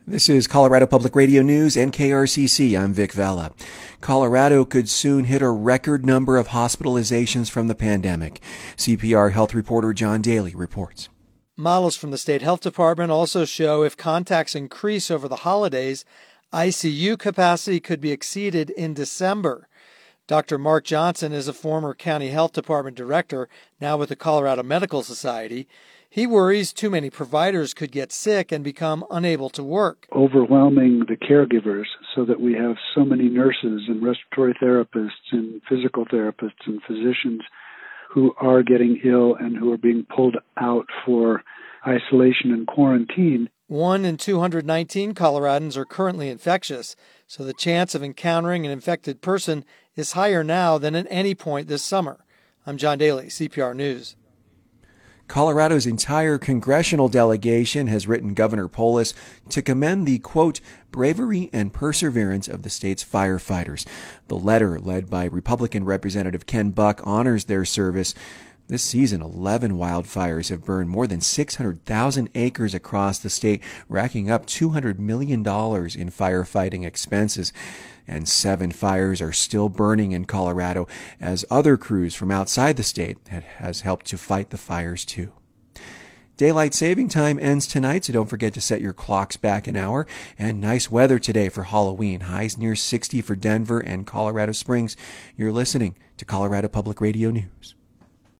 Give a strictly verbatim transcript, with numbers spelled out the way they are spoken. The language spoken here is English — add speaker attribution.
Speaker 1: This is Colorado Public Radio News and K R C C. I'm Vic Vela. Colorado could soon hit a record number of hospitalizations from the pandemic. C P R health reporter John Daly reports.
Speaker 2: Models from the state health department also show if contacts increase over the holidays, I C U capacity could be exceeded in December. Doctor Mark Johnson is a former county health department director, now with the Colorado Medical Society. He worries too many providers could get sick and become unable to work.
Speaker 3: Overwhelming the caregivers so that we have so many nurses and respiratory therapists and physical therapists and physicians who are getting ill and who are being pulled out for isolation and quarantine.
Speaker 2: One in two hundred nineteen Coloradans are currently infectious, so the chance of encountering an infected person is higher now than at any point this summer. I'm John Daly, C P R News.
Speaker 1: Colorado's entire congressional delegation has written Governor Polis to commend the, quote, bravery and perseverance of the state's firefighters. The letter, led by Republican Representative Ken Buck, honors their service. This season, eleven wildfires have burned more than six hundred thousand acres across the state, racking up two hundred million dollars in firefighting expenses. And seven fires are still burning in Colorado as other crews from outside the state has helped to fight the fires too. Daylight saving time ends tonight, so don't forget to set your clocks back an hour. And nice weather today for Halloween. Highs near sixty for Denver and Colorado Springs. You're listening to Colorado Public Radio News.